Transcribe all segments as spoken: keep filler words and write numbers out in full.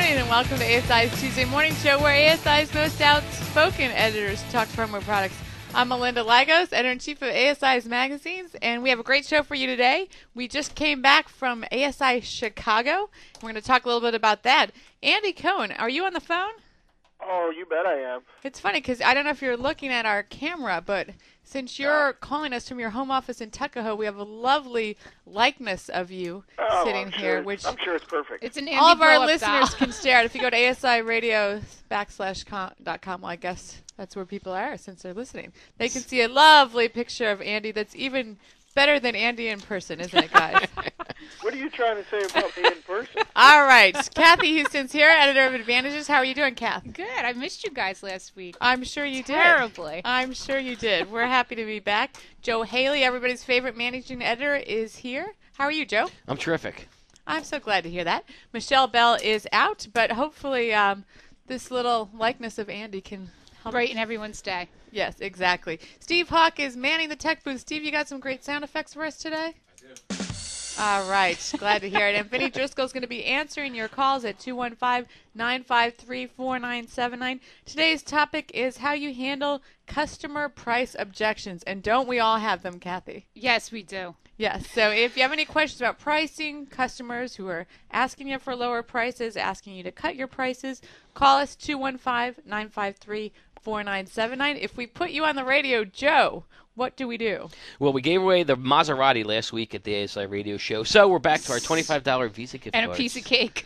morning and welcome to A S I's Tuesday Morning Show, where A S I's most outspoken editors talk firmwear products. I'm Melinda Lagos, editor-in-chief of A S I's magazines, and we have a great show for you today. We just came back from A S I Chicago. We're going to talk a little bit about that. Andy Cohen, are you on the phone? Oh, you bet I am. It's funny because I don't know if you're looking at our camera, but since you're calling us from your home office in Tuckahoe, we have a lovely likeness of you oh, sitting I'm here, sure, which I'm sure it's perfect. It's an Andy all of our listeners doll. Can stare at. If you go to A S I radio backslash com, dot com, well, I guess that's where people are since they're listening. They can see a lovely picture of Andy that's even better than Andy in person, isn't it, guys? What are you trying to say about me in person? All right. Kathy Houston's here, editor of Advantages. How are you doing, Kath? Good. I missed you guys last week. I'm sure you did. Terribly. I'm sure you did. We're happy to be back. Joe Haley, everybody's favorite managing editor, is here. How are you, Joe? I'm terrific. I'm so glad to hear that. Michelle Bell is out, but hopefully um, this little likeness of Andy can help brighten everyone's day. Yes, exactly. Steve Hawk is manning the tech booth. Steve, you got some great sound effects for us today? I do. All right. Glad to hear it. And Vinny Driscoll is going to be answering your calls at two one five, nine five three, four nine seven nine. Today's topic is how you handle customer price objections. And don't we all have them, Kathy? Yes, we do. Yes. So if you have any questions about pricing, customers who are asking you for lower prices, asking you to cut your prices, call us two one five, nine five three, four nine seven nine. If we put you on the radio, Joe, what do we do? Well, we gave away the Maserati last week at the A S I radio show, so we're back to our twenty-five dollars Visa gift and cards. a piece of cake.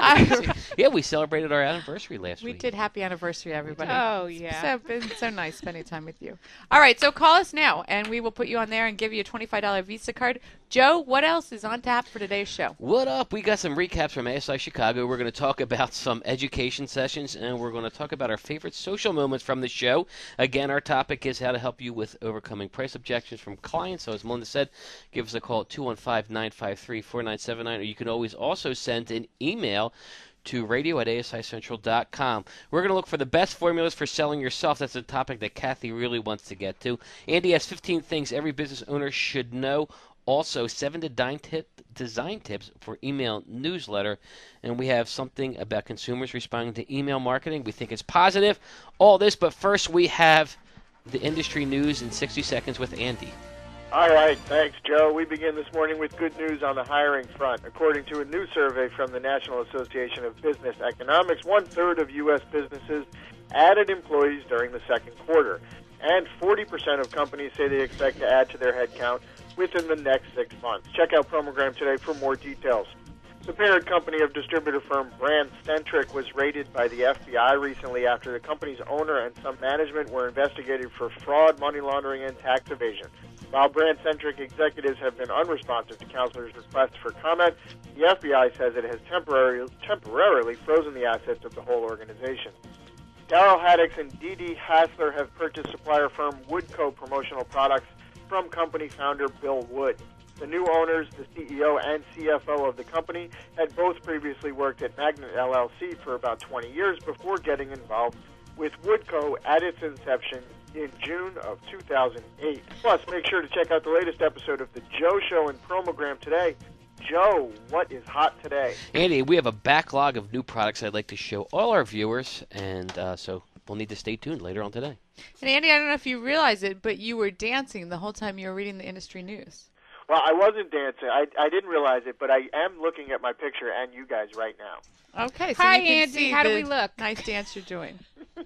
Yeah, we celebrated our anniversary last we week. We did. Happy anniversary, everybody. Oh, yeah. So it's been so nice spending time with you. All right, so call us now, and we will put you on there and give you a twenty-five dollars Visa card. Joe, what else is on tap for today's show? What up? We got some recaps from A S I Chicago. We're going to talk about some education sessions, and we're going to talk about our favorite social moments from the show. Again, our topic is how to help you with overcoming price objections from clients. So as Melinda said, give us a call at two one five, nine five three, four nine seven nine, or you can always also send an email to radio at A S I central dot com. We're going to look for the best formulas for selling yourself. That's a topic that Kathy really wants to get to. Andy has fifteen things every business owner should know. Also, seven design, tip, design tips for email newsletter. And we have something about consumers responding to email marketing. We think it's positive. All this, but first we have the industry news in sixty seconds with Andy. All right, thanks, Joe. We begin this morning with good news on the hiring front. According to a new survey from the National Association of Business Economics, one-third of U S businesses added employees during the second quarter. And forty percent of companies say they expect to add to their headcount within the next six months. Check out Promogram today for more details. The parent company of distributor firm Brand Centric was raided by the F B I recently after the company's owner and some management were investigated for fraud, money laundering, and tax evasion. While Brand Centric executives have been unresponsive to counselors' requests for comment, the F B I says it has temporarily, temporarily frozen the assets of the whole organization. Darrell Haddix and Dee Dee Hassler have purchased supplier firm Woodco promotional products from company founder Bill Wood. The new owners, the C E O and C F O of the company, had both previously worked at Magnet L L C for about twenty years before getting involved with Woodco at its inception in June of two thousand eight. Plus, make sure to check out the latest episode of The Joe Show and Promogram today. Joe, what is hot today? Andy, we have a backlog of new products I'd like to show all our viewers, and uh, so we'll need to stay tuned later on today. And Andy, I don't know if you realize it, but you were dancing the whole time you were reading the industry news. Well, I wasn't dancing. I, I didn't realize it, but I am looking at my picture and you guys right now. Okay, so Hi, you can Andy. see How the do we look? Nice dance you're doing.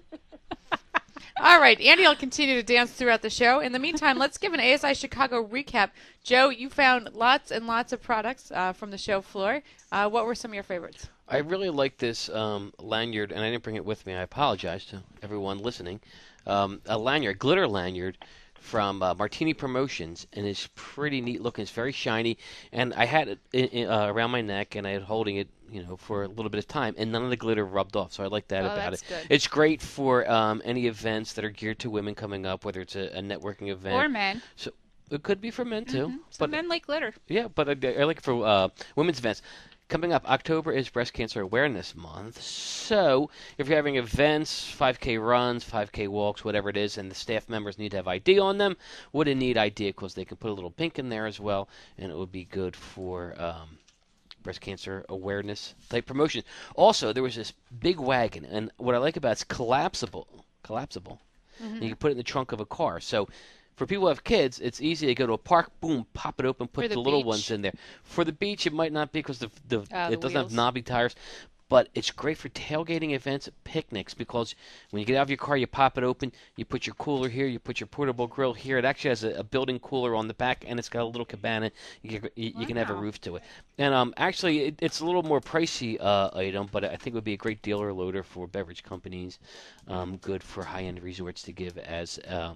All right, Andy will continue to dance throughout the show. In the meantime, let's give an A S I Chicago recap. Joe, you found lots and lots of products uh, from the show floor. Uh, what were some of your favorites? I really like this um, lanyard, and I didn't bring it with me. I apologize to everyone listening. Um, a lanyard, glitter lanyard from uh, Martini Promotions, and it's pretty neat looking. It's very shiny, and I had it in, in, uh, around my neck, and I had holding it, you know, for a little bit of time, and none of the glitter rubbed off. So I like that Oh, about that's it. good. It's great for um, any events that are geared to women coming up, whether it's a, a networking event Or men. So it could be for men too. Mm-hmm. Some But men like glitter. yeah, but I, I like it for uh, women's events. Coming up, October is Breast Cancer Awareness Month. So if you're having events, five K runs, five K walks, whatever it is, and the staff members need to have I D on them, what a neat idea, because they can put a little pink in there as well, and it would be good for um, breast cancer awareness type promotion. Also, there was this big wagon, and what I like about it's collapsible. Collapsible. Mm-hmm. You can put it in the trunk of a car. So for people who have kids, it's easy to go to a park, boom, pop it open, put For the, the little beach. ones in there. For the beach, it might not be because the, the, Ah, it the doesn't have wheels. knobby tires. But it's great for tailgating events, picnics, because when you get out of your car, you pop it open, you put your cooler here, you put your portable grill here. It actually has a, a built-in cooler on the back, and it's got a little cabana. You, can- you, you can have a Wow. roof to it. And um, actually, it, it's a little more pricey uh, item, but I think it would be a great dealer loader for beverage companies. Um, good for high-end resorts to give as uh,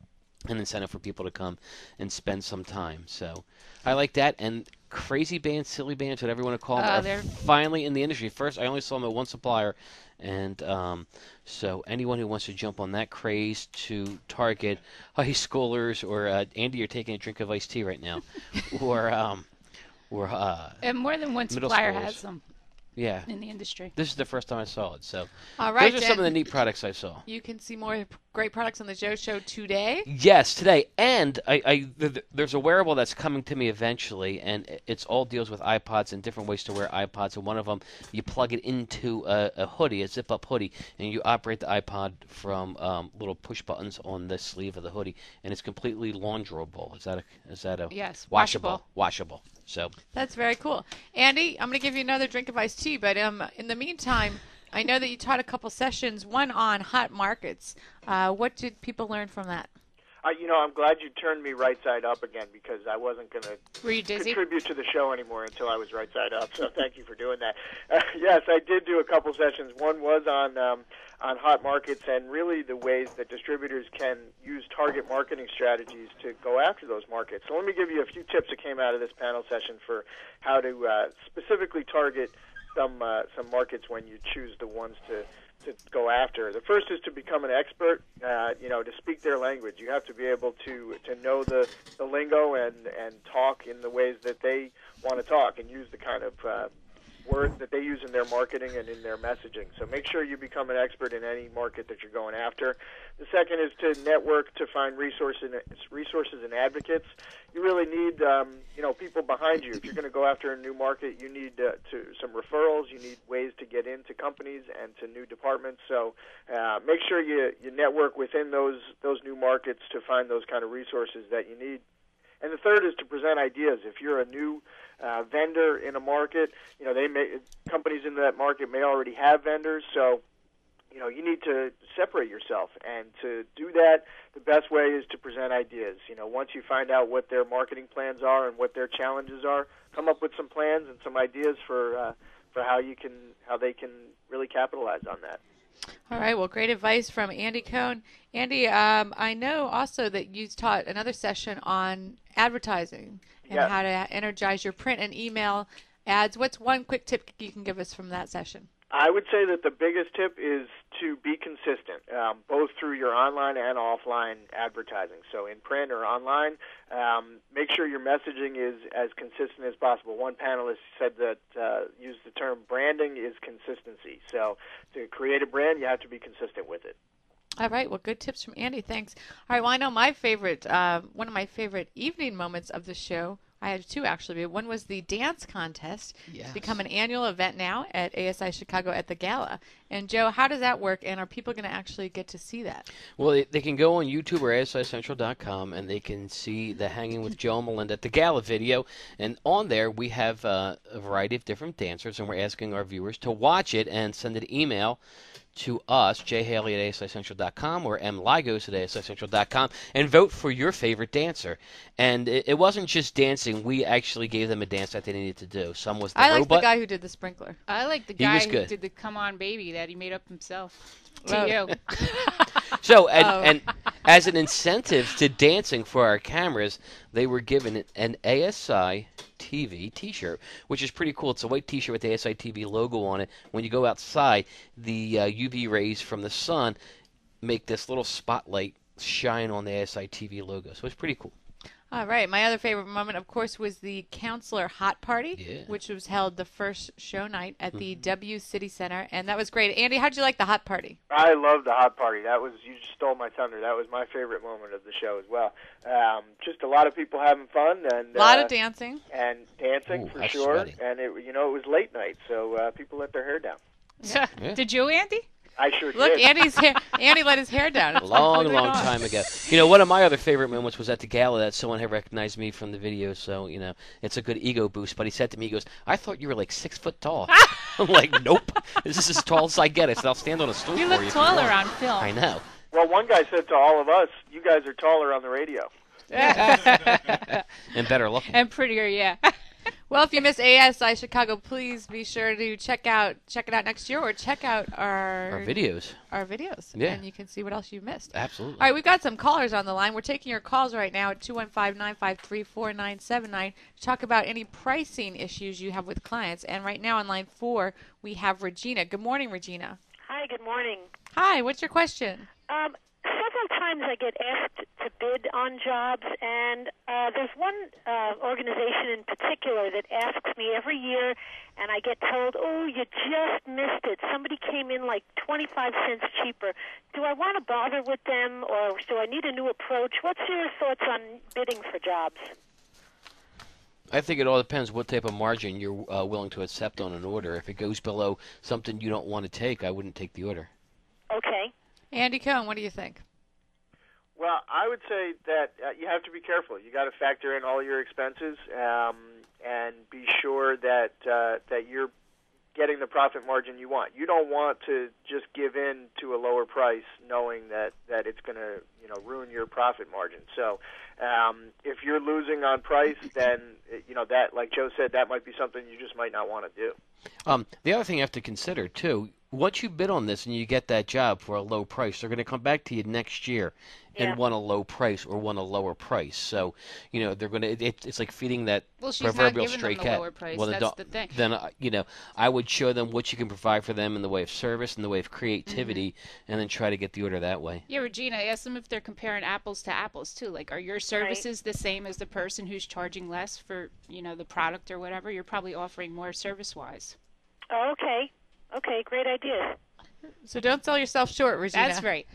an incentive for people to come and spend some time. So I like that. And crazy bands, silly bands, whatever you want to call them, Uh, are they're- finally in the industry. First, I only saw them at one supplier. And um, so anyone who wants to jump on that craze to target high schoolers, or uh, Andy, you're taking a drink of iced tea right now, or um, or uh, And more than one Middle supplier schoolers. has them yeah. in the industry. This is the first time I saw it. So All right, those are some of the Jen. neat products I saw. You can see more great products on the Joe Show today. Yes, today, and I, I th- th- there's a wearable that's coming to me eventually, and it- it's all deals with iPods and different ways to wear iPods. And one of them, you plug it into a, a hoodie, a zip-up hoodie, and you operate the iPod from um, little push buttons on the sleeve of the hoodie, and it's completely launderable. Is that a, is that a Yes, washable? Washable. So That's very cool. Andy, I'm going to give you another drink of iced tea, but um, in the meantime, I know that you taught a couple sessions, one on hot markets. Uh, what did people learn from that? Uh, you know, I'm glad you turned me right side up again, because I wasn't going to Were you dizzy? contribute to the show anymore until I was right side up. So thank you for doing that. Uh, yes, I did do a couple sessions. One was on um, on hot markets, and really the ways that distributors can use target marketing strategies to go after those markets. So let me give you a few tips that came out of this panel session for how to uh, specifically target some uh, some markets when you choose the ones to to go after. The first is to become an expert, uh, you know, to speak their language. You have to be able to to know the, the lingo and, and talk in the ways that they want to talk, and use the kind of uh, words that they use in their marketing and in their messaging. So make sure you become an expert in any market that you're going after. The second is to network to find resources resources and advocates. You really need, um, you know, people behind you. If you're going to go after a new market, you need uh, to some referrals. You need ways to get into companies and to new departments. So uh, make sure you, you network within those those new markets to find those kind of resources that you need. And the third is to present ideas. If you're a new uh, vendor in a market, you know, they may companies in that market may already have vendors. So you know, you need to separate yourself, and to do that, the best way is to present ideas. You know, once you find out what their marketing plans are and what their challenges are, come up with some plans and some ideas for uh, for how you can how they can really capitalize on that. All right. Well, great advice from Andy Cohn. Andy, um, I know also that you taught another session on advertising and Yes. how to energize your print and email ads. What's one quick tip you can give us from that session? I would say that the biggest tip is to be consistent, um, both through your online and offline advertising. So in print or online, um, make sure your messaging is as consistent as possible. One panelist said that uh, used the term branding is consistency. So to create a brand, you have to be consistent with it. All right. Well, good tips from Andy. Thanks. All right. Well, I know my favorite, uh, one of my favorite evening moments of the show, I had two actually. One was the dance contest. Yes. It's become an annual event now at A S I Chicago at the Gala. And Joe, how does that work? And are people going to actually get to see that? Well, they, they can go on YouTube or A S I Central dot com, and they can see the Hanging with Joe and Melinda at the Gala video. And on there, we have uh, a variety of different dancers, and we're asking our viewers to watch it and send an email to us, j haley at A S I Central dot com or m lagos at A S I Central dot com, and vote for your favorite dancer. And it, it wasn't just dancing. We actually gave them a dance that they needed to do. Some was the I like robot. the guy who did the sprinkler. I like the He guy was who good. did the "Come On Baby" that he made up himself. To Oh. you. So, and, Oh. and as an incentive to dancing for our cameras, they were given an A S I T V T-shirt, which is pretty cool. It's a white T-shirt with the A S I T V logo on it. When you go outside, the uh, U V rays from the sun make this little spotlight shine on the A S I T V logo. So it's pretty cool. All right. My other favorite moment, of course, was the Counselor Hot Party, Yeah. which was held the first show night at the W City Center, and that was great. Andy, how'd you like the Hot Party? I love the hot party. That was you just stole my thunder. That was my favorite moment of the show as well. Um, just a lot of people having fun and A lot uh, of dancing. and dancing Ooh, for that's sure. sweaty. And it, you know, it was late night, so uh, people let their hair down. Yeah. Did you, Andy? I sure Look, did. Andy's hair. Andy let his hair down. A It's long, completely long gone. time ago. You know, one of my other favorite moments was at the gala that someone had recognized me from the video, so, you know, it's a good ego boost. But he said to me, he goes, I thought you were like six foot tall. I'm like, nope. This is as tall as I get. I said, I'll stand on a stool You for look you. if taller want." on film. I know. Well, one guy said to all of us, "You guys are taller on the radio." And better looking. And prettier, yeah. Well, if you miss A S I Chicago, please be sure to check out check it out next year, or check out our Our videos. our videos, Yeah. and you can see what else you've missed. Absolutely. All right, we've got some callers on the line. We're taking your calls right now at two one five, nine five three, four nine seven nine to talk about any pricing issues you have with clients. And right now on line four, we have Regina. Good morning, Regina. Hi, good morning. Hi, what's your question? Um, several times I get asked to bid on jobs, and uh, there's one uh, organization in particular that asks me every year, and I get told, oh, you just missed it. Somebody came in like twenty-five cents cheaper. Do I want to bother with them, or do I need a new approach? What's your thoughts on bidding for jobs? I think it all depends what type of margin you're uh, willing to accept on an order. If it goes below something you don't want to take, I wouldn't take the order. Okay. Andy Cohen, what do you think? Well, I would say that uh, you have to be careful. You got to factor in all your expenses um, and be sure that uh, that you're getting the profit margin you want. You don't want to just give in to a lower price knowing that, that it's going to, you know, ruin your profit margin. So um, if you're losing on price, then, you know, that, like Joe said, that might be something you just might not want to do. Um, the other thing you have to consider, too, once you bid on this and you get that job for a low price, they're going to come back to you next year and Yeah. want a low price or want a lower price. So, you know, they're going to, it, it's like feeding that Well, she's not proverbial giving stray them the cat. lower price. Well, then That's don't- the thing. Then, uh, you know, I would show them what you can provide for them in the way of service, in the way of creativity, Mm-hmm. and then try to get the order that way. Yeah, Regina, ask them if they're comparing apples to apples too. Like, are your services the same as the person who's charging less for, you know, the product or whatever? You're probably offering more service-wise. Oh, okay. Okay, great ideas. So don't sell yourself short, Regina. That's right.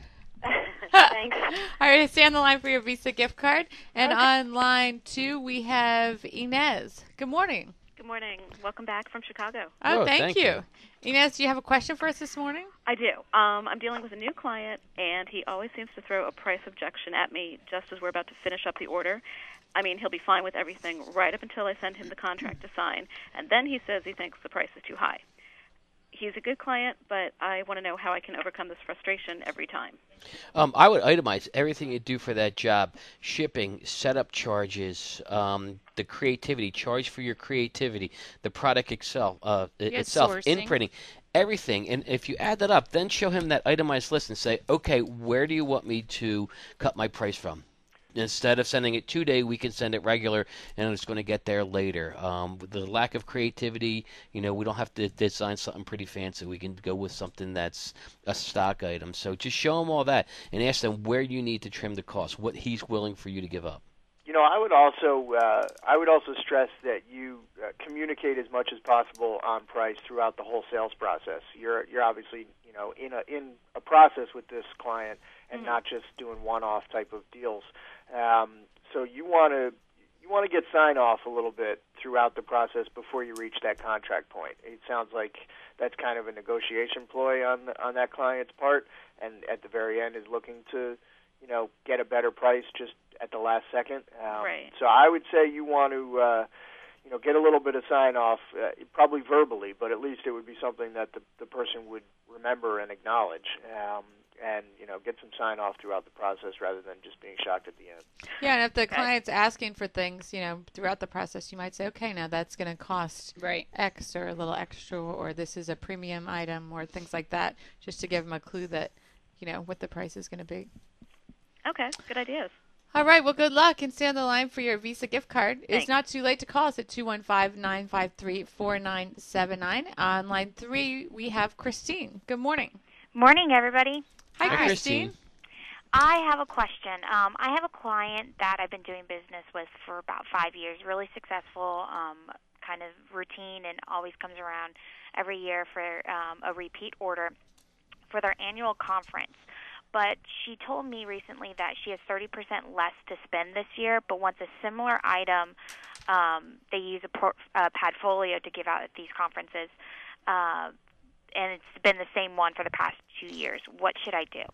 Thanks. All right, stay on the line for your Visa gift card. And Okay. on line two, we have Inez. Good morning. Good morning. Welcome back from Chicago. Oh, Oh, thank, thank you. you. Inez, do you have a question for us this morning? I do. Um, I'm dealing with a new client, and he always seems to throw a price objection at me just as we're about to finish up the order. I mean, he'll be fine with everything right up until I send him the contract to sign, and then he says he thinks the price is too high. He's a good client, but I want to know how I can overcome this frustration every time. Um, I would itemize everything you do for that job: shipping, setup charges, um, the creativity, charge for your creativity, the product itself, uh, it- Yeah, itself, sourcing. imprinting, everything. And if you add that up, then show him that itemized list and say, okay, where do you want me to cut my price from? Instead of sending it two day, we can send it regular, and it's going to get there later. Um, with the lack of creativity, you know, we don't have to design something pretty fancy. We can go with something that's a stock item. So just show them all that and ask them where you need to trim the cost, what he's willing for you to give up. You know, I would also uh, I would also stress that you uh, communicate as much as possible on price throughout the whole sales process. You're you're obviously, you know, in a in a process with this client and not just doing one-off type of deals. Um, so you want to you want to get sign off a little bit throughout the process before you reach that contract point. It sounds like that's kind of a negotiation ploy on the, on that client's part, and at the very end is looking to, you know, get a better price just at the last second. Um, Right. So I would say you want to, uh, you know, get a little bit of sign off, uh, probably verbally, but at least it would be something that the the person would remember and acknowledge. Um, and, you know, get some sign off throughout the process rather than just being shocked at the end. Yeah, and if the client's asking for things, you know, throughout the process, you might say, okay, now that's going to cost Right. X or a little extra, or this is a premium item, or things like that, just to give them a clue that, you know, what the price is going to be. Okay, good ideas. All right, well, good luck, and stay on the line for your Visa gift card. It's Thanks. not too late to call us at two one five, nine five three, four nine seven nine. On line three, we have Christine. Good morning. Morning, everybody. Hi, Hi, Christine. Christine. I have a question. Um, I have a client that I've been doing business with for about five years, really successful, um, kind of routine, and always comes around every year for um, a repeat order for their annual conference. But she told me recently that she has thirty percent less to spend this year, but wants a similar item. Um, they use a port, uh, Padfolio to give out at these conferences, uh, and it's been the same one for the past two years. What should I do?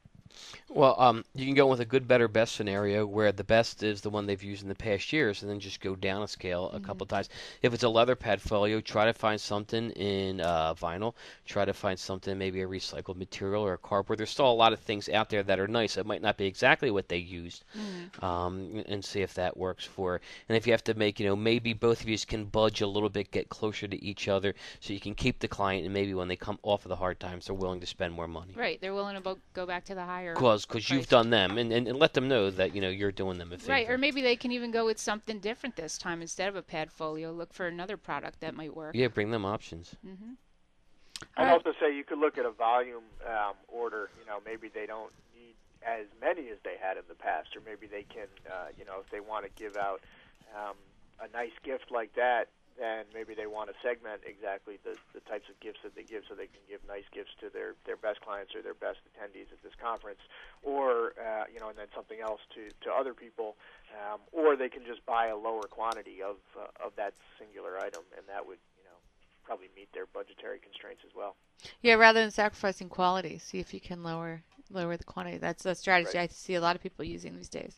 Well, um, you can go with a good, better, best scenario where the best is the one they've used in the past years, and then just go down a scale a mm-hmm. couple times. If it's a leather Padfolio, try to find something in uh, vinyl. Try to find something, maybe a recycled material or a cardboard. There's still a lot of things out there that are nice. It might not be exactly what they used, mm-hmm. um, and see if that works for her. And if you have to make, you know, maybe both of you can budge a little bit, get closer to each other, so you can keep the client, and maybe when they come off of the hard times, they're willing to spend more money. Right, they're willing to bo- go back to the higher. Because you've done them, and, and, and let them know that, you know, you're doing them a favor. Right, or maybe they can even go with something different this time. Instead of a Padfolio, look for another product that might work. Yeah, bring them options. Mm-hmm. I'd right. also say you could look at a volume um, order. You know, maybe they don't need as many as they had in the past, or maybe they can, uh, you know, if they want to give out um, a nice gift like that, then maybe they want to segment exactly the, the types of gifts that they give, so they can give nice gifts to their, their best clients or their best attendees at this conference, or uh, you know, and then something else to, to other people, um, or they can just buy a lower quantity of uh, of that singular item, and that would, you know, probably meet their budgetary constraints as well. Yeah, rather than sacrificing quality, see if you can lower lower the quantity. That's a strategy right. I see a lot of people using these days.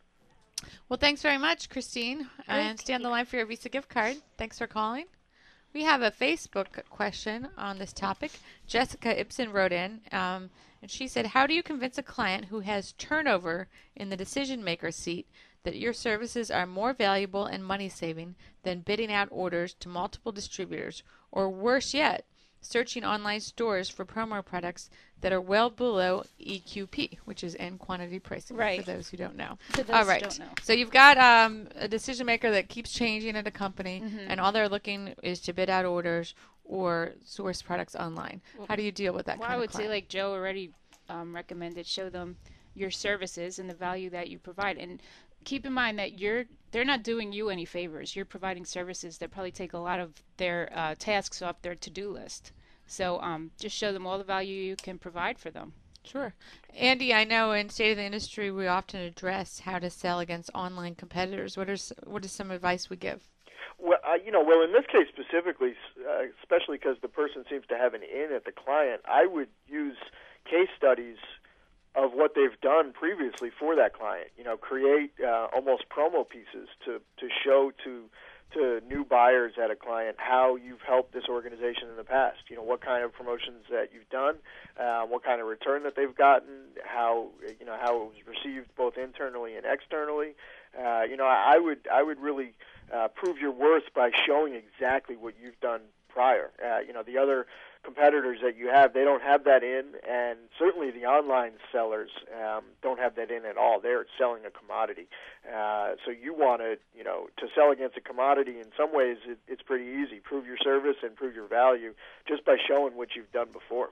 Well, thanks very much, Christine. And stay on the line for your Visa gift card. Thanks for calling. We have a Facebook question on this topic. Jessica Ibsen wrote in, um, and she said, how do you convince a client who has turnover in the decision-maker seat that your services are more valuable and money-saving than bidding out orders to multiple distributors, or worse yet, searching online stores for promo products that are well below E Q P, which is end quantity pricing, right. for those who don't know. For those all right. who don't know. So you've got um, a decision maker that keeps changing at a company, mm-hmm. and all they're looking is to bid out orders or source products online. Well, how do you deal with that well, kind I of would client? say, like Joe already um, recommended, show them your services and the value that you provide. And keep in mind that you're they're not doing you any favors. You're providing services that probably take a lot of their uh, tasks off their to-do list. So um, just show them all the value you can provide for them. Sure. Andy, I know in State of the Industry we often address how to sell against online competitors. What is what is some advice we give? Well, uh, you know, well, in this case specifically, uh, especially because the person seems to have an in at the client, I would use case studies of what they've done previously for that client. You know, create uh, almost promo pieces to, to show to to new buyers at a client how you've helped this organization in the past. You know, what kind of promotions that you've done, uh, what kind of return that they've gotten, how you know how it was received both internally and externally. Uh, you know, I would I would really uh, prove your worth by showing exactly what you've done prior. Uh, you know, the other competitors that you have, they don't have that in, and certainly the online sellers um, don't have that in at all. They're selling a commodity. Uh, so you want to, you know, to sell against a commodity, in some ways it, it's pretty easy. Prove your service and prove your value just by showing what you've done before.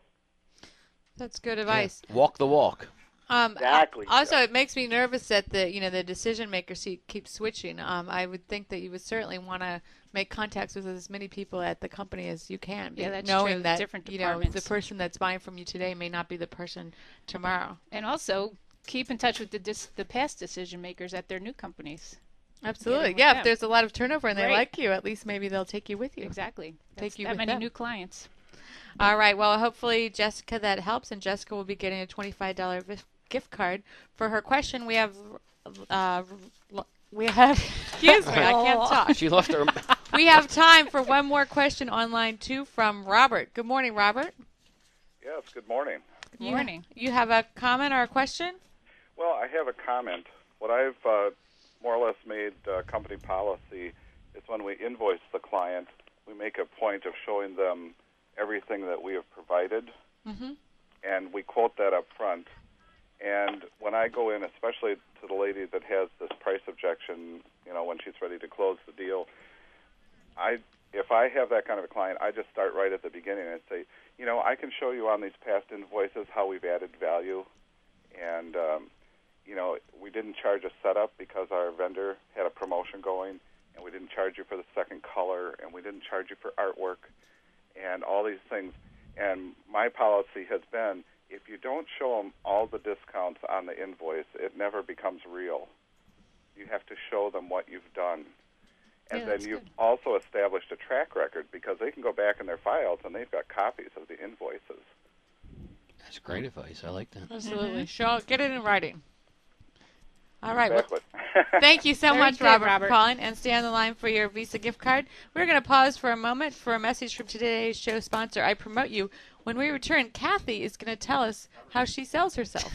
That's good advice. Yeah. Walk the walk. Um, exactly. Also, it makes me nervous that the you know the decision maker seat keeps switching. Um, I would think that you would certainly want to make contacts with as many people at the company as you can. Yeah, that's knowing true. that Different you know departments. the person that's buying from you today may not be the person tomorrow. And also keep in touch with the dis- the past decision makers at their new companies. Absolutely, yeah. If them. there's a lot of turnover and they right. like you, at least maybe they'll take you with you. Exactly. Take That's you that with many them. new clients. All right. Well, hopefully Jessica that helps, and Jessica will be getting a twenty-five dollars gift card for her question. We have, uh, we have. Excuse me, I can't talk. She lost her. We have time for one more question online too from Robert. Good morning, Robert. Yes. Good morning. Good morning. You, you have a comment or a question? Well, I have a comment. What I've uh, more or less made uh, company policy is when we invoice the client, we make a point of showing them everything that we have provided, mm-hmm. and we quote that up front. And when I go in, especially to the lady that has this price objection, you know, when she's ready to close the deal, I if I have that kind of a client, I just start right at the beginning and say, you know, I can show you on these past invoices how we've added value, and um, you know, we didn't charge a setup because our vendor had a promotion going, and we didn't charge you for the second color, and we didn't charge you for artwork, and all these things. And my policy has been, if you don't show them all the discounts on the invoice, it never becomes real. You have to show them what you've done. And Yeah, then that's you've good. also established a track record, because they can go back in their files and they've got copies of the invoices. That's great advice. I like that. Absolutely. Show, get it in writing. All right. Well, Exactly. thank you so Very much, good, Robert, Robert. for calling, and stay on the line for your Visa gift card. We're going to pause for a moment for a message from today's show sponsor, I Promote You. When we return, Kathy is going to tell us how she sells herself.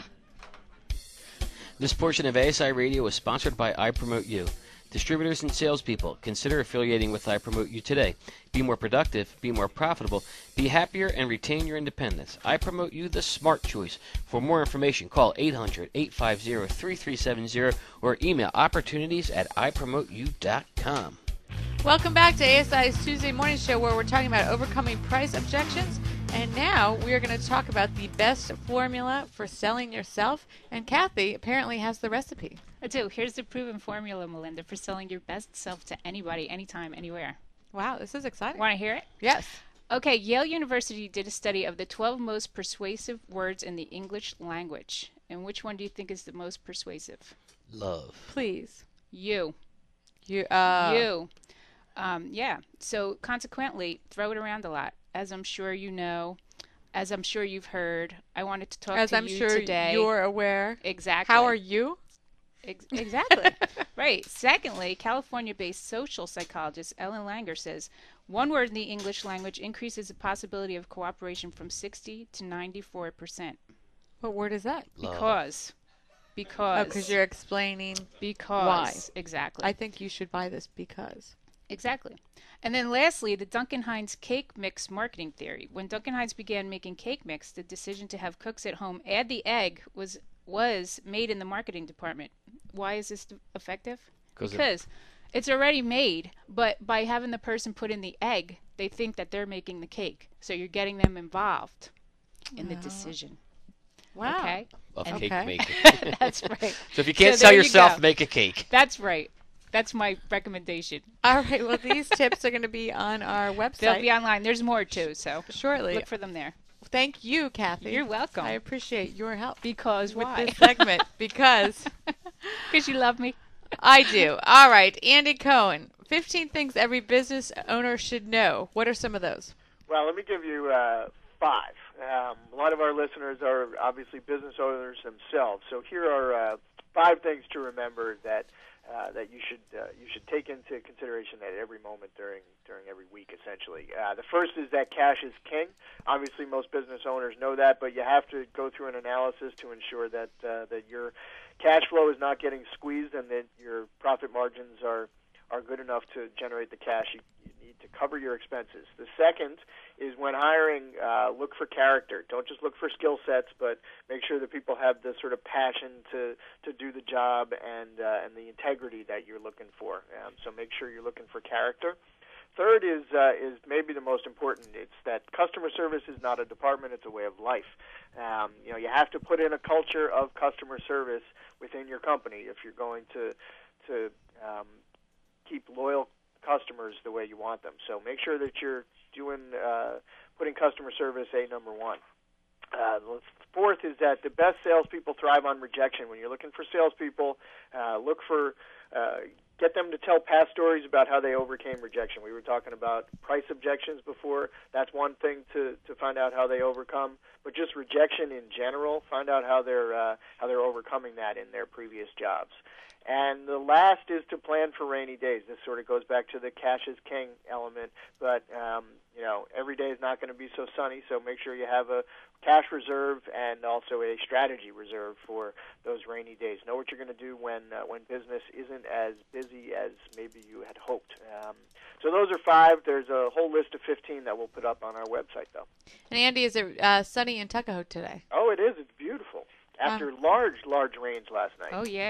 This portion of A S I Radio is sponsored by I Promote You. Distributors and salespeople, consider affiliating with I Promote You today. Be more productive, be more profitable, be happier, and retain your independence. I Promote You, the smart choice. For more information, call eight hundred, eight five zero, three three seven zero or email opportunities at i promote you dot com. Welcome back to A S I's Tuesday Morning Show, where we're talking about overcoming price objections. And now we are going to talk about the best formula for selling yourself. And Kathy apparently has the recipe. I do. Here's the proven formula, Melinda, for selling your best self to anybody, anytime, anywhere. Wow, this is exciting. Want to hear it? Yes. Okay, Yale University did a study of the twelve most persuasive words in the English language. And which one do you think is the most persuasive? Love. Please. You. You. Uh, You. Um, yeah. So consequently, throw it around a lot. As I'm sure you know, as I'm sure you've heard, I wanted to talk As to I'm you sure today. you're aware. Exactly. How are you? Ex- exactly. Right. Secondly, California-based social psychologist Ellen Langer says one word in the English language increases the possibility of cooperation from sixty to ninety-four percent. What word is that? Love. Because. Because. Oh, because you're explaining. Because. why. Exactly. I think you should buy this because. Exactly. And then lastly, the Duncan Hines cake mix marketing theory. When Duncan Hines began making cake mix, the decision to have cooks at home add the egg was was made in the marketing department. Why is this effective? 'Cause it- Because it's already made, but by having the person put in the egg, they think that they're making the cake. So you're getting them involved in the Wow. decision. Wow. Okay? Of And- cake Okay. making. That's right. So if you can't So sell there you yourself, go. make a cake. That's right. That's my recommendation. All right. Well, these tips are going to be on our They'll website be online. There's more too, so shortly. look for them there. Thank you, Kathy. You're welcome. I appreciate your help Because with why? this segment because Because you love me. I do. All right, Andy Cohen. fifteen things every business owner should know. What are some of those? Well, let me give you uh, five. Um, a lot of our listeners are obviously business owners themselves, so here are uh, five things to remember that uh, that you should uh, you should take into consideration at every moment during during every week. Essentially, uh, the first is that cash is king. Obviously, most business owners know that, but you have to go through an analysis to ensure that uh, that your cash flow is not getting squeezed and that your profit margins are are good enough to generate the cash you, you need to cover your expenses. The second is when hiring, uh, look for character. Don't just look for skill sets, but make sure that people have the sort of passion to, to do the job and uh, and the integrity that you're looking for. Um, so make sure you're looking for character. Third is uh, is maybe the most important. It's that customer service is not a department; it's a way of life. Um, you know, you have to put in a culture of customer service within your company if you're going to to um, keep loyal customers the way you want them. So make sure that you're doing uh, putting customer service a number one. Uh, the fourth is that the best salespeople thrive on rejection. When you're looking for salespeople, uh, look for uh, get them to tell past stories about how they overcame rejection. We were talking about price objections before. That's one thing to, to find out how they overcome. But just rejection in general, find out how they're uh, how they're overcoming that in their previous jobs. And the last is to plan for rainy days. This sort of goes back to the cash is king element, but um, you know, every day is not going to be so sunny, so make sure you have a cash reserve and also a strategy reserve for those rainy days. Know what you're going to do when uh, when business isn't as busy as maybe you had hoped. Um, so those are five. There's a whole list of fifteen that we'll put up on our website, though. And Andy, is it uh, sunny in Tuckahoe today? Oh, it is. It's beautiful. After Um, large, large rains last night. Oh, yeah.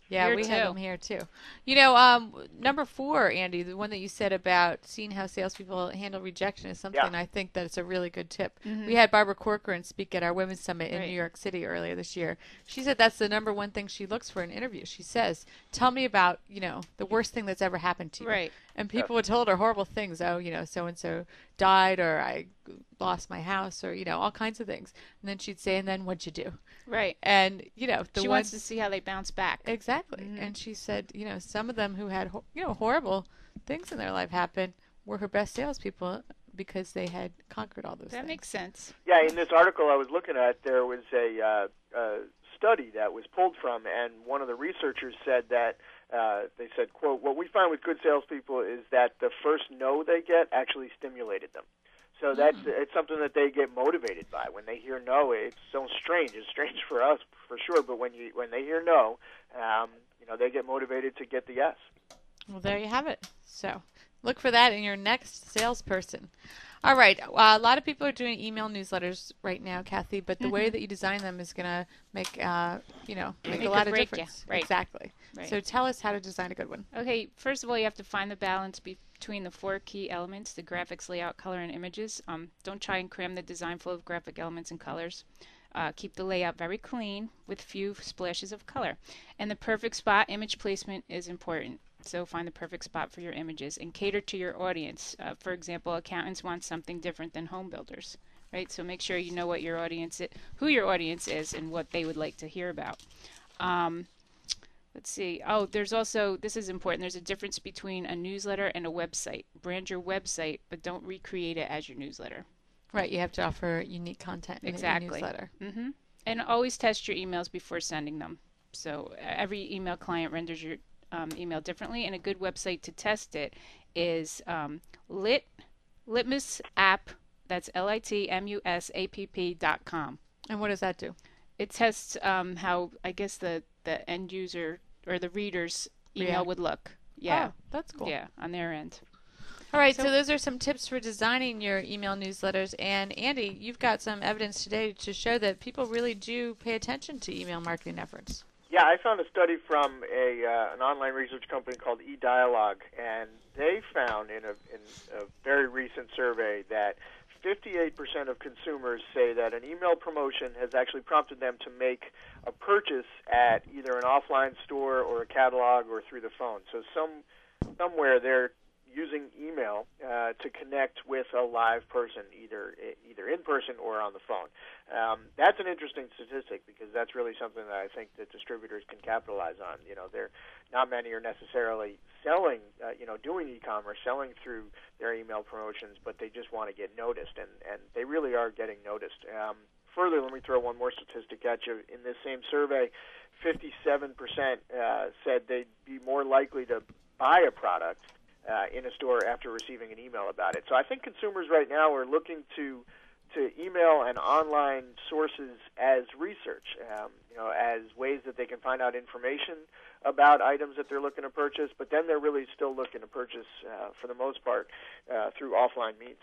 Yeah, Here we too. have them here too. You know, um, number four, Andy, the one that you said about seeing how salespeople handle rejection is something Yeah. I think that it's a really good tip. Mhm. We had Barbara Corcoran speak at our Women's Summit in Right. New York City earlier this year. She said that's the number one thing she looks for in interviews. She says, "Tell me about, you know, the worst thing that's ever happened to you." Right. And people would tell her horrible things. Oh, you know, so and so died, or I lost my house, or you know, all kinds of things. And then she'd say, "And then what'd you do?" Right. And you know, the She ones wants to see how they bounce back. exactly. Mhm. And she said, you know, some of them who had ho- you know horrible things in their life happen were her best salespeople because they had conquered all those That things. makes sense. Yeah, in this article I was looking at, there was a, uh, a study that was pulled from, and one of the researchers said that uh, they said, quote, "What we find with good salespeople is that the first no they get actually stimulated them." So that's it's something that they get motivated by. When they hear no, it's so strange. It's strange for us for sure, but when you when they hear no, um, you know, they get motivated to get the yes. Well, there you have it. So look for that in your next salesperson. All right. Uh, a lot of people are doing email newsletters right now, Kathy, but the Mm-hmm. way that you design them is going to make, uh, you know, make, Make a or lot of break ya. difference. Right. Exactly. Right. So tell us how to design a good one. Okay, first of all, you have to find the balance be- between the four key elements, the graphics, layout, color, and images. Um, don't try and cram the design full of graphic elements and colors. Uh, keep the layout very clean with few splashes of color. And the perfect spot image placement is important. So find the perfect spot for your images and cater to your audience. Uh, for example, accountants want something different than home builders, right? So make sure you know what your audience is, who your audience is, and what they would like to hear about. Um, Let's see. Oh, there's also, this is important, there's a difference between a newsletter and a website. Brand your website, but don't recreate it as your newsletter. Right. You have to offer unique content in Exactly. your newsletter. hmm And always test your emails before sending them. So uh, every email client renders your um, email differently, and a good website to test it is um, lit, litmus app, that's L I T M U S A P P dot com. And what does that do? It tests um, how, I guess, the, the end user or the reader's email React. would look. Yeah. Oh, that's cool. Yeah, on their end. All right, so, So- those are some tips for designing your email newsletters. And Andy, you've got some evidence today to show that people really do pay attention to email marketing efforts. Yeah, I found a study from a uh, an online research company called eDialogue, and they found in a in a very recent survey that fifty-eight percent of consumers say that an email promotion has actually prompted them to make a purchase at either an offline store or a catalog or through the phone. So some somewhere they're using email uh, to connect with a live person, either either in person or on the phone. Um, that's an interesting statistic because that's really something that I think that distributors can capitalize on. You know, there not many are necessarily selling, uh, you know, doing e-commerce, selling through their email promotions, but they just want to get noticed, and, and they really are getting noticed. Um, further, let me throw one more statistic at you. In this same survey, fifty-seven percent uh, said they'd be more likely to buy a product Uh, in a store after receiving an email about it. So I think consumers right now are looking to to email and online sources as research, um, you know, as ways that they can find out information about items that they're looking to purchase, but then they're really still looking to purchase, uh, for the most part, uh, through offline means.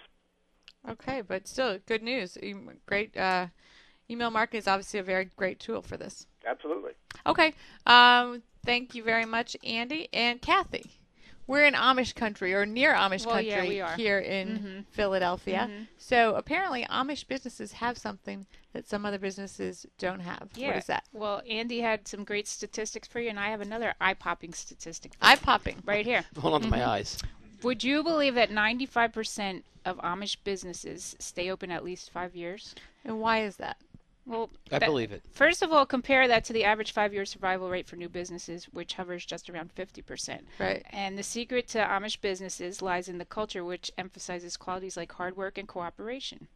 Okay, but still, good news. E- Great. Uh, email marketing is obviously a very great tool for this. Absolutely. Okay. Um, thank you very much, Andy and Kathy. We're in Amish country, or near Amish Well, country, yeah, we are. here in Mhm. Philadelphia. Mhm. So apparently, Amish businesses have something that some other businesses don't have. Yeah. What is that? Well, Andy had some great statistics for you, and I have another eye-popping statistic for Eye you. popping. Right here. Hold on to my eyes. Would you believe that ninety-five percent of Amish businesses stay open at least five years? And why is that? Well, I that- believe it. First of all, compare that to the average five-year survival rate for new businesses, which hovers just around fifty percent. Right. And the secret to Amish businesses lies in the culture, which emphasizes qualities like hard work and cooperation.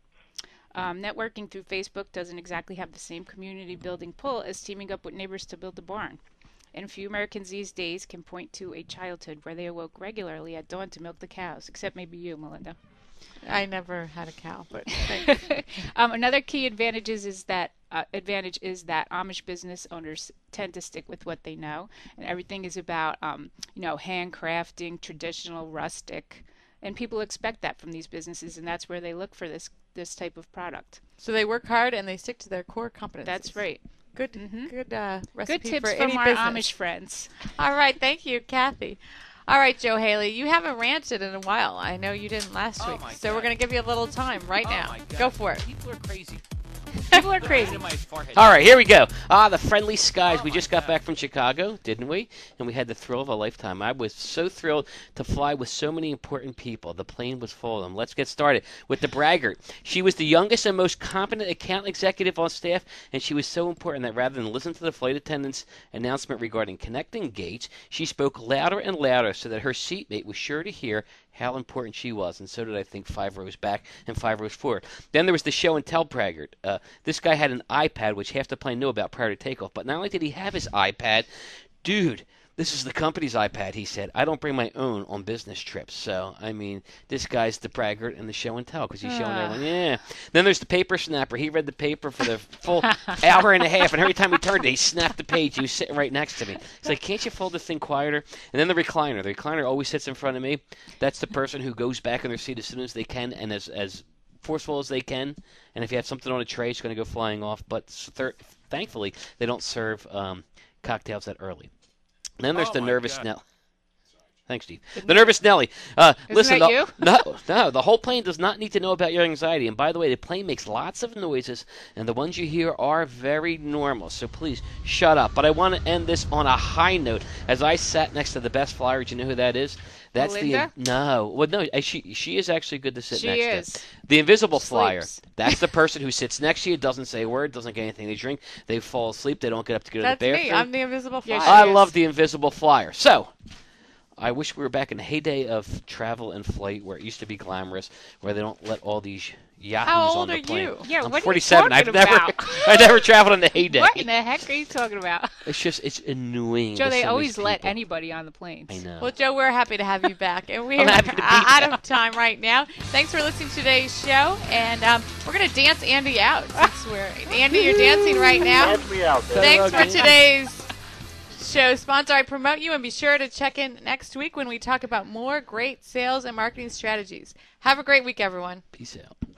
Um, networking through Facebook doesn't exactly have the same community building pull as teaming up with neighbors to build a barn. And few Americans these days can point to a childhood where they awoke regularly at dawn to milk the cows, except maybe you, Melinda. I never had a cow, but thanks. um, another key advantages is that uh, advantage is that Amish business owners tend to stick with what they know, and everything is about um, you know handcrafting, traditional, rustic, and people expect that from these businesses, and that's where they look for this this type of product. So they work hard and they stick to their core competencies. That's right. Good, Mm-hmm. good uh, recipe Good tips for from any our business. Amish friends. All right, thank you, Kathy. All right, Joe Haley, you haven't ranted in a while. I know you didn't last Oh week, my so God. we're going to give you a little time right Oh now. my God. Go for it. People are crazy. People are crazy. All right, here we go. Ah, the Friendly Skies. Oh we just got back from Chicago, didn't we? And we had the thrill of a lifetime. I was so thrilled to fly with so many important people. The plane was full of them. Let's get started with the braggart. She was the youngest and most competent account executive on staff, and she was so important that rather than listen to the flight attendant's announcement regarding connecting gates, she spoke louder and louder so that her seatmate was sure to hear how important she was, and so did I think five rows back and five rows forward. Then there was the show and tell braggart. Uh, this guy had an iPad, which half the plane knew about prior to takeoff, but not only did he have his iPad, dude, this is the company's iPad, he said. I don't bring my own on business trips. So, I mean, this guy's the braggart and the show and tell because he's showing Ah. everyone, yeah. Then there's the paper snapper. He read the paper for the full hour and a half, and every time he turned it, he snapped the page. He was sitting right next to me. He's like, can't you fold the thing quieter? And then the recliner. The recliner always sits in front of me. That's the person who goes back in their seat as soon as they can and as as forceful as they can. And if you have something on a tray, it's going to go flying off. But thir- thankfully, they don't serve um, cocktails that early. Then there's Oh the my nervous God. Nelly. Thanks, Steve. The nervous Nelly. Uh, Isn't listen, that the, you? no, no. The whole plane does not need to know about your anxiety. And by the way, the plane makes lots of noises, and the ones you hear are very normal. So please shut up. But I want to end this on a high note. As I sat next to the best flyer, do you know who that is? That's Melinda? the no. Well, no. uh, She she is actually good to sit She next is. to. The invisible flyer. Sleeps. That's the person who sits next to you, doesn't say a word, doesn't get anything to drink. They fall asleep. They don't get up to go to That's the bathroom. me. I'm the invisible Yeah, flyer. she I is. love the invisible flyer. So, I wish we were back in the heyday of travel and flight, where it used to be glamorous, where they don't let all these yahoos How on old the are plane. you? Yeah, I'm what forty-seven. are you I've talking never, about? I never traveled in the heyday. What in the heck are you talking about? It's just, it's annoying. Joe, with they some of always these let people. anybody on the planes. I know. Well, Joe, we're happy to have you back, and we're I'm happy to be out back. of time right now. Thanks for listening to today's show, and um, we're gonna dance Andy out. Since we're Andy, you're dancing right now. Dance me out there. Thanks for Okay. today's show sponsor. I promote you, and be sure to check in next week when we talk about more great sales and marketing strategies. Have a great week, everyone. Peace out.